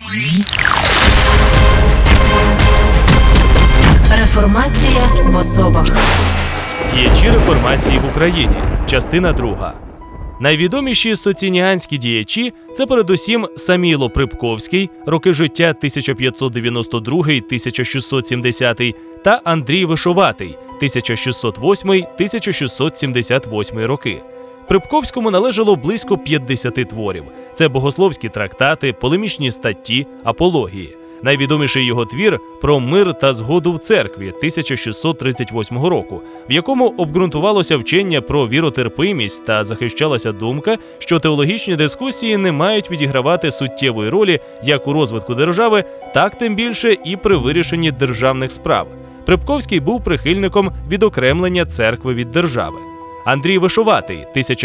Реформація в особах. Діячі реформації в Україні. Частина 2. Найвідоміші соцініанські діячі – це передусім Саміло Припковський, роки життя 1592-1670, та Андрій Вишуватий, 1608-1678 роки. Припковському належало близько 50 творів. Це богословські трактати, полемічні статті, апології. Найвідоміший його твір «Про мир та згоду в церкві» 1638 року, в якому обґрунтувалося вчення про віротерпимість та захищалася думка, що теологічні дискусії не мають відігравати суттєвої ролі як у розвитку держави, так тим більше і при вирішенні державних справ. Припковський був прихильником відокремлення церкви від держави. Андрій Вишуватий,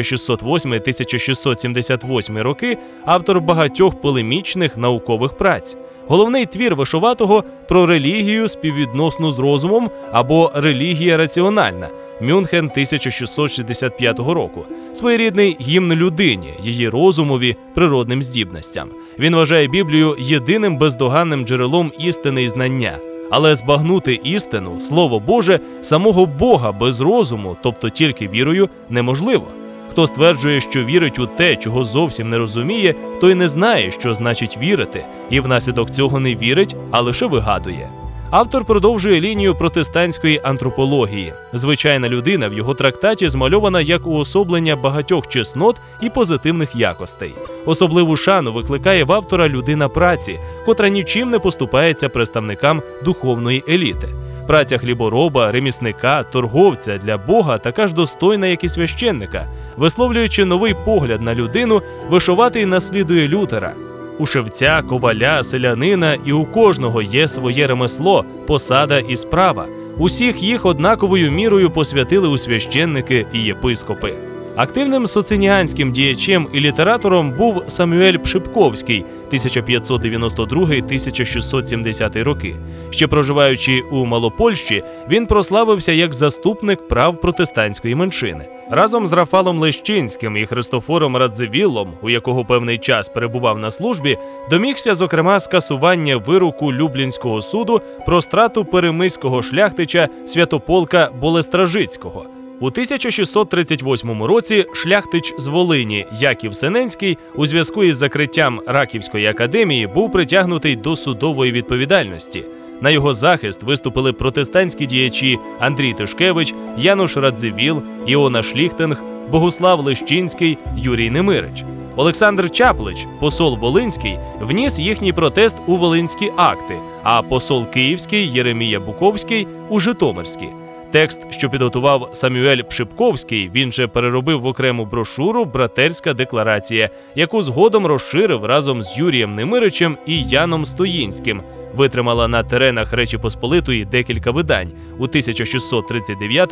1608-1678 роки, автор багатьох полемічних наукових праць. Головний твір Вишуватого про релігію співвідносну з розумом або релігія раціональна, Мюнхен 1665 року. Своєрідний гімн людині, її розумові, природним здібностям. Він вважає Біблію єдиним бездоганним джерелом істини і знання. Але збагнути істину, Слово Боже, самого Бога без розуму, тобто тільки вірою, неможливо. Хто стверджує, що вірить у те, чого зовсім не розуміє, той не знає, що значить вірити, і внаслідок цього не вірить, а лише вигадує. Автор продовжує лінію протестантської антропології. Звичайна людина в його трактаті змальована як уособлення багатьох чеснот і позитивних якостей. Особливу шану викликає в автора людина праці, котра нічим не поступається представникам духовної еліти. Праця хлібороба, ремісника, торговця для Бога така ж достойна, як і священника. Висловлюючи новий погляд на людину, Вишуватий наслідує Лютера. У шевця, коваля, селянина і у кожного є своє ремесло, посада і справа. Усіх їх однаковою мірою посвятили у священники і єпископи. Активним соцініанським діячем і літератором був Самюель Пшипковський, 1592-1670 роки. Ще проживаючи у Малопольщі, він прославився як заступник прав протестантської меншини. Разом з Рафалом Лещинським і Христофором Радзивіллом, у якого певний час перебував на службі, домігся, зокрема, скасування вироку Люблінського суду про страту перемиського шляхтича Святополка Болестражицького. У 1638 році шляхтич з Волині Яків Сененський у зв'язку із закриттям Раківської академії був притягнутий до судової відповідальності. На його захист виступили протестантські діячі Андрій Тишкевич, Януш Радзивіл, Іона Шліхтинг, Богуслав Лещинський, Юрій Немирич. Олександр Чаплич, посол Волинський, вніс їхній протест у Волинські акти, а посол Київський Єремія Буковський – у Житомирські. Текст, що підготував Самюель Пшипковський, він же переробив в окрему брошуру «Братерська декларація», яку згодом розширив разом з Юрієм Немиричем і Яном Стоїнським. Витримала на теренах Речі Посполитої декілька видань у 1639,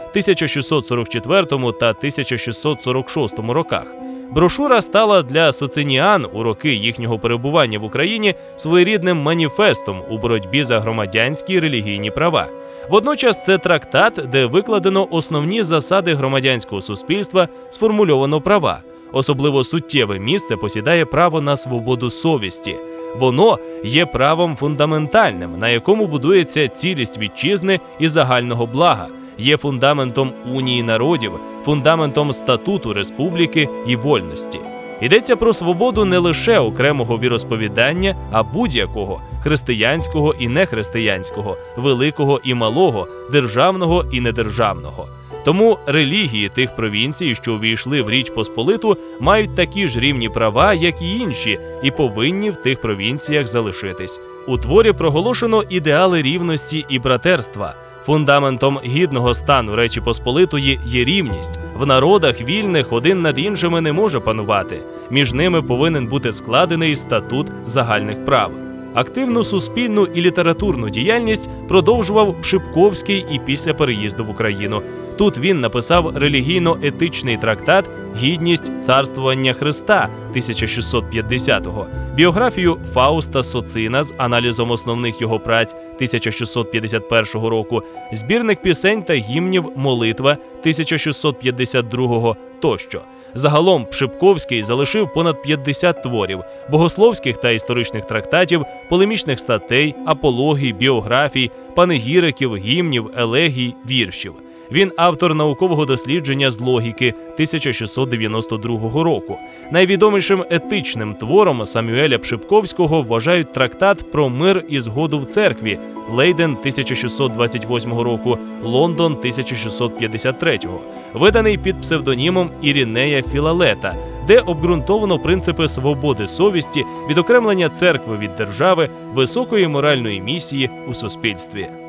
1644 та 1646 роках. Брошура стала для соцініан у роки їхнього перебування в Україні своєрідним маніфестом у боротьбі за громадянські і релігійні права. Водночас це трактат, де викладено основні засади громадянського суспільства, сформульовано права. Особливо суттєве місце посідає право на свободу совісті. Воно є правом фундаментальним, на якому будується цілість вітчизни і загального блага, є фундаментом унії народів, фундаментом статуту республіки і вольності. Йдеться про свободу не лише окремого віросповідання, а будь-якого – християнського і нехристиянського, великого і малого, державного і недержавного. Тому релігії тих провінцій, що увійшли в Річ Посполиту, мають такі ж рівні права, як і інші, і повинні в тих провінціях залишитись. У творі проголошено ідеали рівності і братерства. Фундаментом гідного стану Речі Посполитої є рівність. В народах вільних один над іншими не може панувати. Між ними повинен бути складений статут загальних прав. Активну суспільну і літературну діяльність продовжував Пшипковський і після переїзду в Україну. Тут він написав релігійно-етичний трактат «Гідність царствування Христа» 1650-го, біографію Фауста Социна з аналізом основних його праць 1651 року, збірник пісень та гімнів «Молитва» 1652 тощо. Загалом Пшипковський залишив понад 50 творів – богословських та історичних трактатів, полемічних статей, апологій, біографій, панегіриків, гімнів, елегій, віршів. Він автор наукового дослідження з логіки 1692 року. Найвідомішим етичним твором Самюеля Пшипковського вважають трактат про мир і згоду в церкві Лейден 1628 року, Лондон 1653, виданий під псевдонімом Іринея Філалета, де обґрунтовано принципи свободи совісті, відокремлення церкви від держави, високої моральної місії у суспільстві.